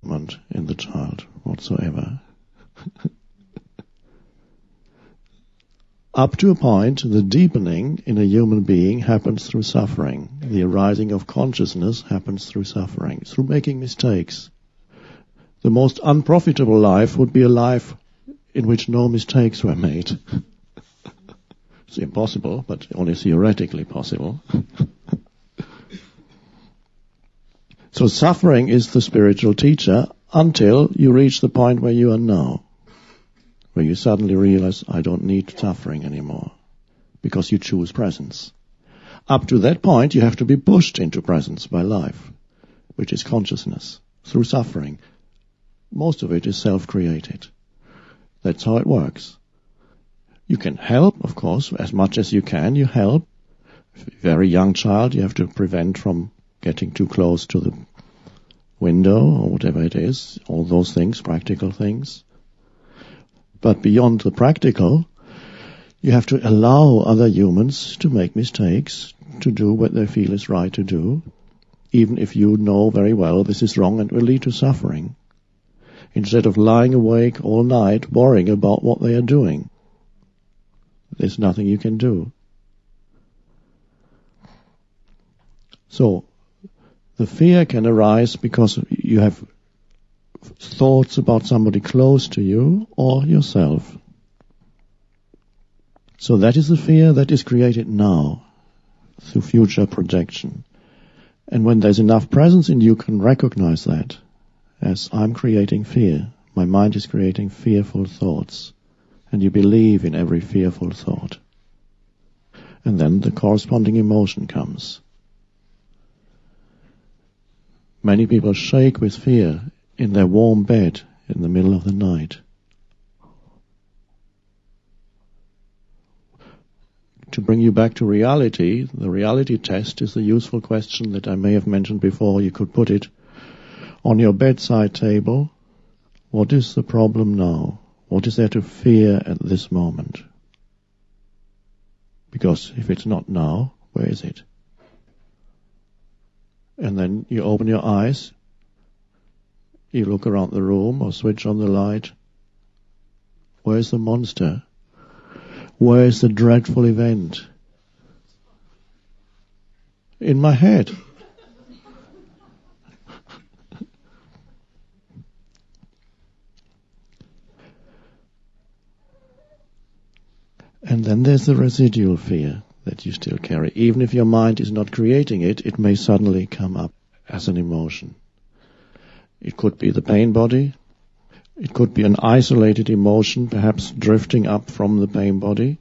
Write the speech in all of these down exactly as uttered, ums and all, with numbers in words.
in the child whatsoever. Up to a point, the deepening in a human being happens through suffering. The arising of consciousness happens through suffering, through making mistakes. The most unprofitable life would be a life in which no mistakes were made. It's impossible, but only theoretically possible. So suffering is the spiritual teacher until you reach the point where you are now, where you suddenly realize, I don't need suffering anymore, because you choose presence. Up to that point, you have to be pushed into presence by life, which is consciousness, through suffering. Most of it is self-created. That's how it works. You can help, of course, as much as you can, you help. If you're a very young child, you have to prevent from getting too close to the window or whatever it is, all those things, practical things. But beyond the practical, you have to allow other humans to make mistakes, to do what they feel is right to do, even if you know very well this is wrong and will lead to suffering, instead of lying awake all night worrying about what they are doing. There's nothing you can do. So, the fear can arise because you have thoughts about somebody close to you or yourself. So that is the fear that is created now through future projection. And when there's enough presence in you, you can recognize that as I'm creating fear. My mind is creating fearful thoughts. And you believe in every fearful thought. And then the corresponding emotion comes. Many people shake with fear in their warm bed in the middle of the night. To bring you back to reality, the reality test is a useful question that I may have mentioned before. You could put it on your bedside table. What is the problem now? What is there to fear at this moment? Because if it's not now, where is it? And then you open your eyes, you look around the room or switch on the light. Where's the monster? Where is the dreadful event? In my head. And then there's the residual fear that you still carry. Even if your mind is not creating it, it may suddenly come up as an emotion. It could be the pain body. It could be an isolated emotion, perhaps drifting up from the pain body.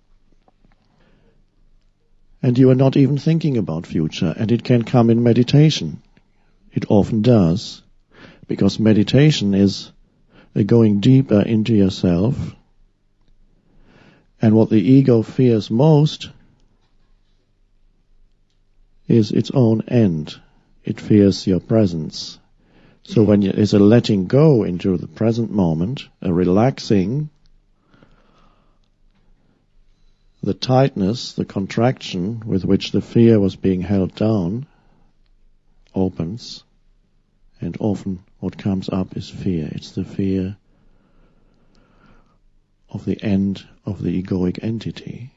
And you are not even thinking about future, and it can come in meditation. It often does, because meditation is a going deeper into yourself. And what the ego fears most is its own end. It fears your presence. So when there's a letting go into the present moment, a relaxing, the tightness, the contraction with which the fear was being held down opens, and often what comes up is fear. It's the fear of the end of the egoic entity.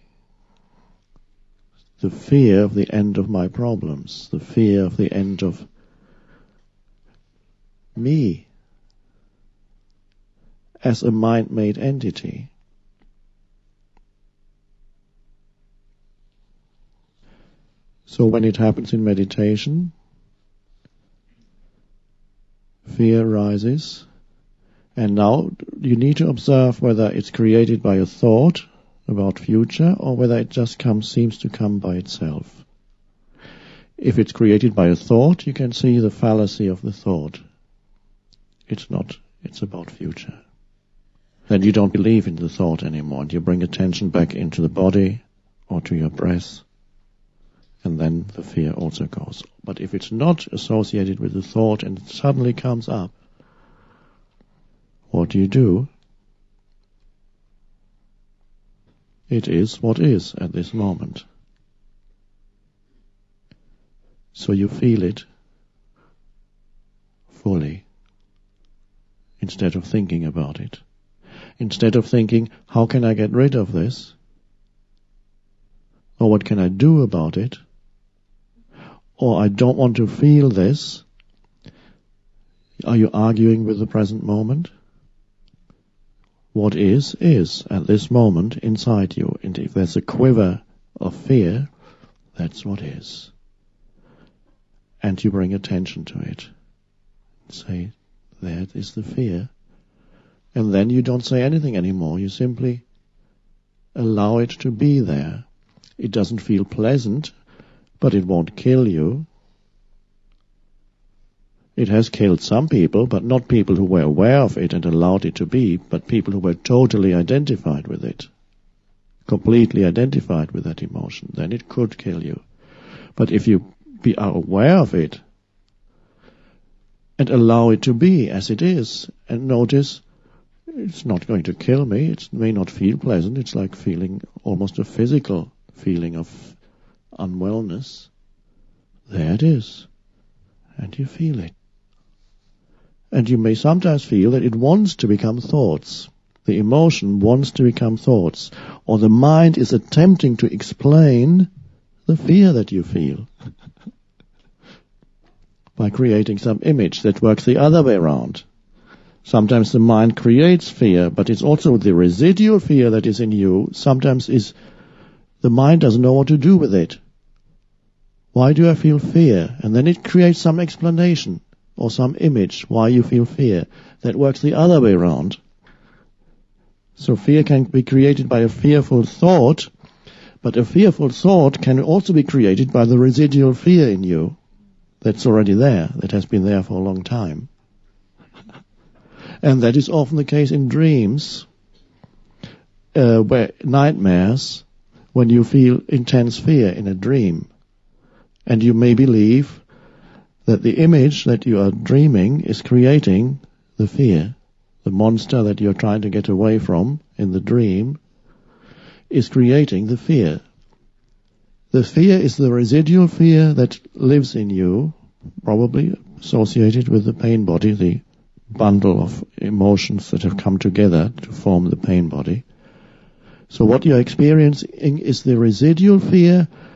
The fear of the end of my problems, the fear of the end of me as a mind-made entity. So when it happens in meditation, fear rises, and now you need to observe whether it's created by a thought about future or whether it just comes, seems to come by itself. If it's created by a thought, you can see the fallacy of the thought. It's not, it's about future. Then you don't believe in the thought anymore, and you bring attention back into the body or to your breath, and then the fear also goes. But if it's not associated with the thought and it suddenly comes up, what do you do? It is what is at this moment. So you feel it fully. instead of thinking about it. Instead of thinking, how can I get rid of this? Or what can I do about it? Or I don't want to feel this. Are you arguing with the present moment? What is, is at this moment inside you. And if there's a quiver of fear, that's what is. And you bring attention to it. Say, that is the fear. And then you don't say anything anymore. You simply allow it to be there. It doesn't feel pleasant, but it won't kill you. It has killed some people, but not people who were aware of it and allowed it to be, but people who were totally identified with it, completely identified with that emotion. Then it could kill you. But if you be are aware of it and allow it to be as it is, and notice it's not going to kill me, it may not feel pleasant, it's like feeling almost a physical feeling of unwellness. There it is. And you feel it. And you may sometimes feel that it wants to become thoughts. The emotion wants to become thoughts. Or the mind is attempting to explain the fear that you feel by creating some image that works the other way around. Sometimes the mind creates fear, but it's also the residual fear that is in you. Sometimes is the mind doesn't know what to do with it. Why do I feel fear? And then it creates some explanation or some image why you feel fear that works the other way around. So fear can be created by a fearful thought, but a fearful thought can also be created by the residual fear in you that's already there, that has been there for a long time. And that is often the case in dreams, uh, where nightmares, when you feel intense fear in a dream. And you may believe that the image that you are dreaming is creating the fear. The monster that you're trying to get away from in the dream is creating the fear. The fear is the residual fear that lives in you, probably associated with the pain body, the bundle of emotions that have come together to form the pain body. So what you're experiencing is the residual fear